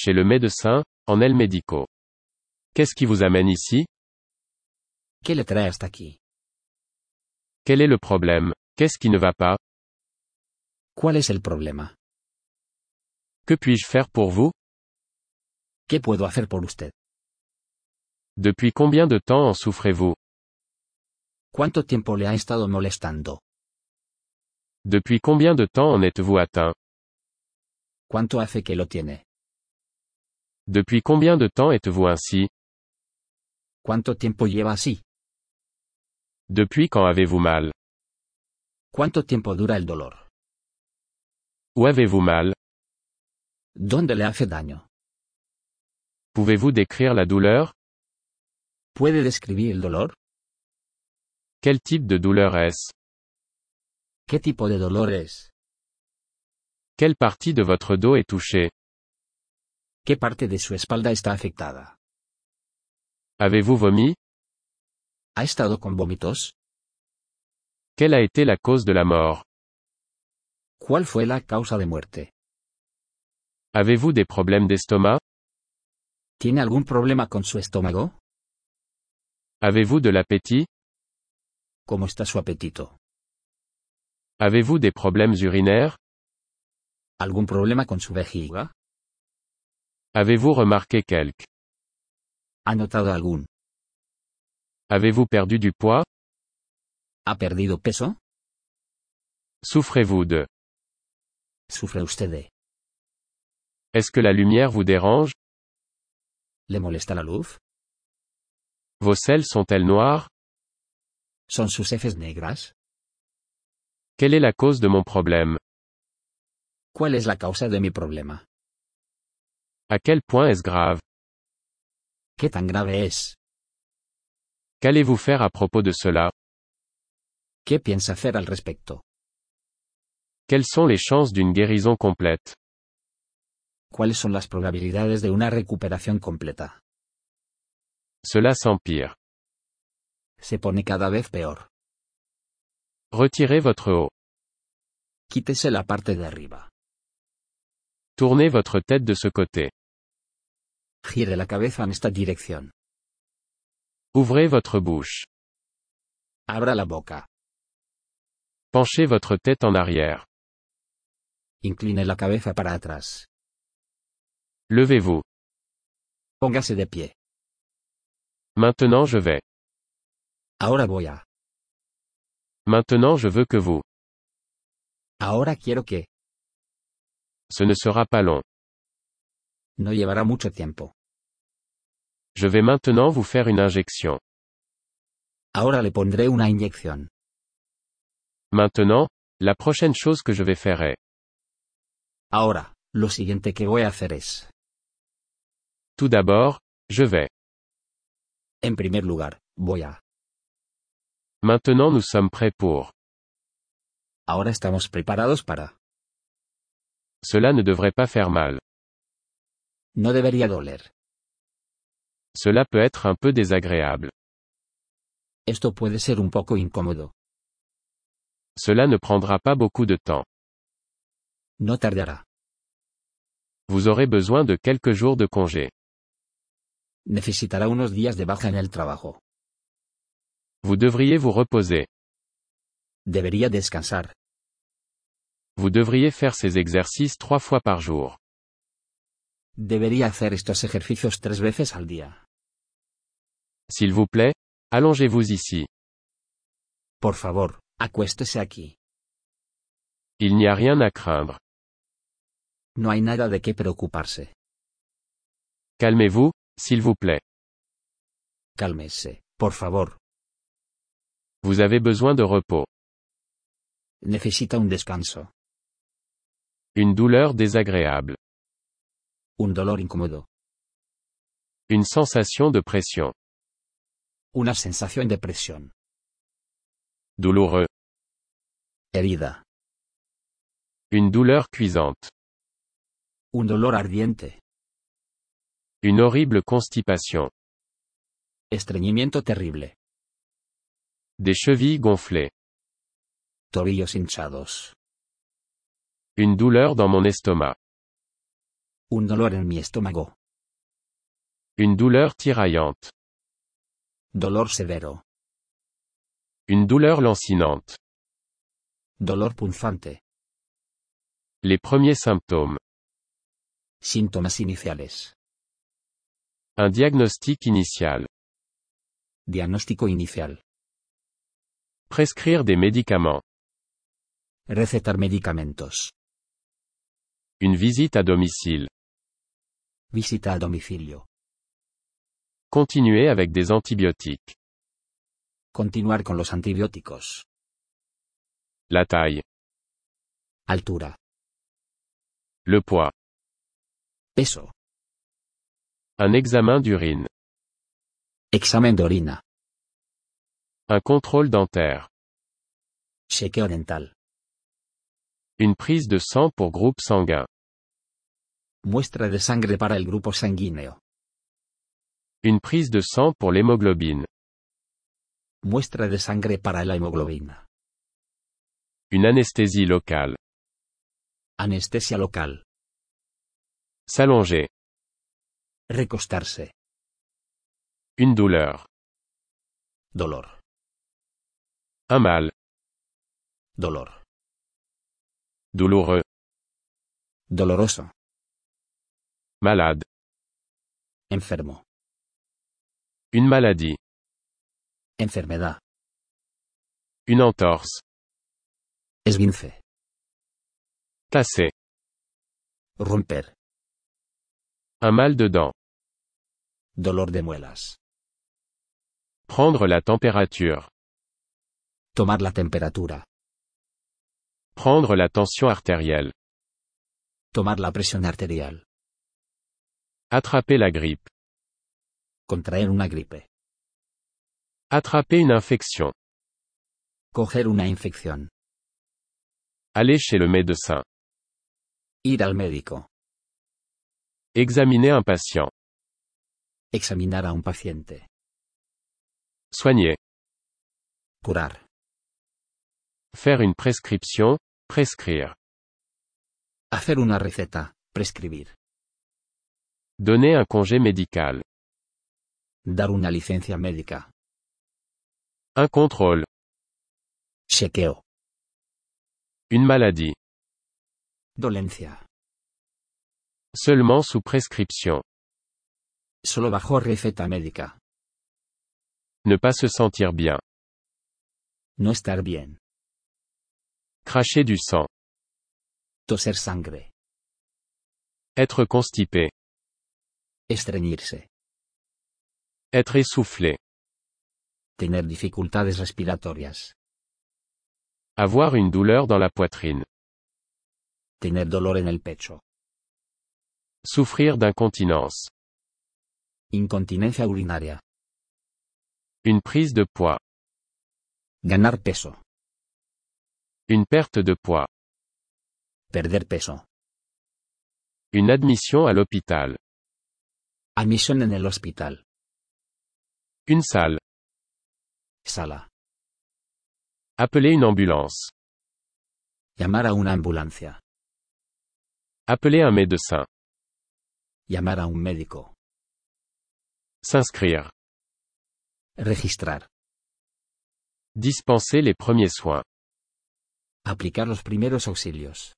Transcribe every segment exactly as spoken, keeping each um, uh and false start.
chez le médecin, en el médico. Qu'est-ce qui vous amène ici? ¿Qué le trae hasta aquí? Quel est le problème? Qu'est-ce qui ne va pas? ¿Cuál es el problema? Que puis-je faire pour vous? ¿Qué puedo hacer por usted? Depuis combien de temps en souffrez-vous? ¿Cuánto tiempo le ha estado molestando? Depuis combien de temps en êtes-vous atteint? ¿Cuánto hace que lo tiene? Depuis combien de temps êtes-vous ainsi? ¿Cuánto tiempo lleva así? Depuis quand avez-vous mal? ¿Cuánto tiempo dura el dolor? Où avez-vous mal? ¿Dónde le hace daño? Pouvez-vous décrire la douleur? ¿Puede describir el dolor? Quel type de douleur est-ce? ¿Qué tipo de dolor es? Quelle partie de votre dos est touchée? ¿Qué parte de su espalda está afectada? Avez-vous vomi? ¿Ha estado con vómitos? Quelle a été la cause de la mort? ¿Cuál fue la causa de muerte? Avez-vous des problèmes d'estomac? ¿Tiene algún problema con su estómago? Avez-vous de l'appétit? ¿Cómo está su apetito? Avez-vous des problèmes urinaires? ¿Algún problema con su vejiga? Avez-vous remarqué quelque? ¿Ha notado algún? Avez-vous perdu du poids? ¿Ha perdido peso? Souffrez-vous de? ¿Sufre usted de? Est-ce que la lumière vous dérange? ¿Le molesta la luz? Vos selles sont-elles noires? ¿Son sus heces negras? Quelle est la cause de mon problème? ¿Cuál es la causa de mi problema? À quel point est-ce grave? ¿Qué tan grave es? Qu'allez-vous faire à propos de cela? ¿Qué piensa hacer al respecto? Quelles sont les chances d'une guérison complète? ¿Cuáles son las probabilidades de una recuperación completa? Cela s'empire. Se pone cada vez peor. Retirez votre haut. Quítese la parte de arriba. Tournez votre tête de ce côté. Gire la cabeza en esta dirección. Ouvrez votre bouche. Abra la boca. Penchez votre tête en arrière. Incline la cabeza para atrás. Levez-vous. Póngase de pie. Maintenant je vais. Ahora voy a. Maintenant je veux que vous. Ahora quiero que. Ce ne sera pas long. No llevará mucho tiempo. Je vais maintenant vous faire une injection. Ahora le pondré una inyección. Maintenant, la prochaine chose que je vais faire est. Ahora, lo siguiente que voy a hacer es. Tout d'abord, je vais. En primer lugar, voy a. Maintenant nous sommes prêts pour. Ahora estamos preparados para. Cela ne devrait pas faire mal. No debería doler. Cela peut être un peu désagréable. Esto puede ser un poco incómodo. Cela ne prendra pas beaucoup de temps. No tardará. Vous aurez besoin de quelques jours de congé. Necesitará unos días de baja en el trabajo. Vous devriez vous reposer. Debería descansar. Vous devriez faire ces exercices trois fois par jour. Debería hacer estos ejercicios tres veces al día. S'il vous plaît, allongez-vous ici. Por favor, acuéstese aquí. Il n'y a rien à craindre. No hay nada de qué preocuparse. Calmez-vous, s'il vous plaît. Cálmese, por favor. Vous avez besoin de repos. Necesita un descanso. Une douleur désagréable. Un dolor incómodo. Une sensation de pression. Una sensación de presión. Douloureux. Herida. Une douleur cuisante. Un dolor ardiente. Une horrible constipation. Estreñimiento terrible. Des chevilles gonflées. Tobillos hinchados. Une douleur dans mon estomac. Un dolor en mi estómago. Une douleur tiraillante. Dolor severo. Une douleur lancinante. Dolor punzante. Les premiers symptômes. Síntomas iniciales. Un diagnostic initial. Diagnóstico inicial. Prescrire des médicaments. Recetar medicamentos. Une visite à domicile. Visita a domicilio. Continuer avec des antibiotiques. Continuar con los antibióticos. La taille. Altura. Le poids. Peso. Un examen d'urine. Examen de orina. Un contrôle dentaire. Chequeo dental. Une prise de sang pour groupe sanguin. Muestra de sangre para el grupo sanguíneo. Une prise de sang pour l'hémoglobine. Muestra de sangre para la hemoglobina. Une anesthésie locale. Anestesia local. S'allonger. Recostarse. Une douleur. Dolor. Un mal. Dolor. Douloureux. Doloroso. Malade. Enfermo. Une maladie. Enfermedad. Une entorse. Esguince. Casser. Romper. Un mal de dents. Dolor de muelas. Prendre la température. Tomar la temperatura. Prendre la tension artérielle. Tomar la presión arterial. Attraper la grippe. Contraer una gripe. Attraper une infection. Coger una infección. Aller chez le médecin. Ir al médico. Examiner un patient. Examinar a un paciente. Soigner. Curar. Faire une prescription, prescrire. Hacer una receta, prescribir. Donner un congé médical. Dar una licencia médica. Un contrôle. Chequeo. Une maladie. Dolencia. Seulement sous prescription. Solo bajo receta médica. Ne pas se sentir bien. No estar bien. Cracher du sang. Toser sangre. Être constipé. Estreñirse. Être essoufflé. Tener dificultades respiratorias. Avoir une douleur dans la poitrine. Tener dolor en el pecho. Souffrir d'incontinence. Incontinencia urinaria. Une prise de poids. Ganar peso. Une perte de poids. Perder peso. Une admission à l'hôpital. Admisión en el hospital. Une salle. Sala. Appeler une ambulance. Llamar a una ambulancia. Appeler un médecin. Llamar a un médico. S'inscrire. Registrar. Dispenser les premiers soins. Aplicar los primeros auxilios.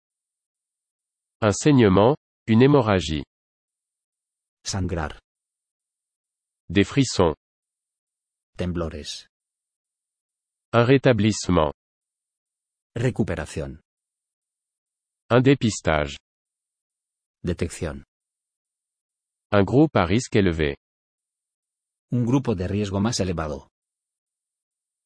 Un saignement, une hémorragie. Sangrar. Des frissons. Temblores. Un rétablissement. Recuperación. Un dépistage. Detección. Un groupe à risque élevé. Un grupo de riesgo más elevado.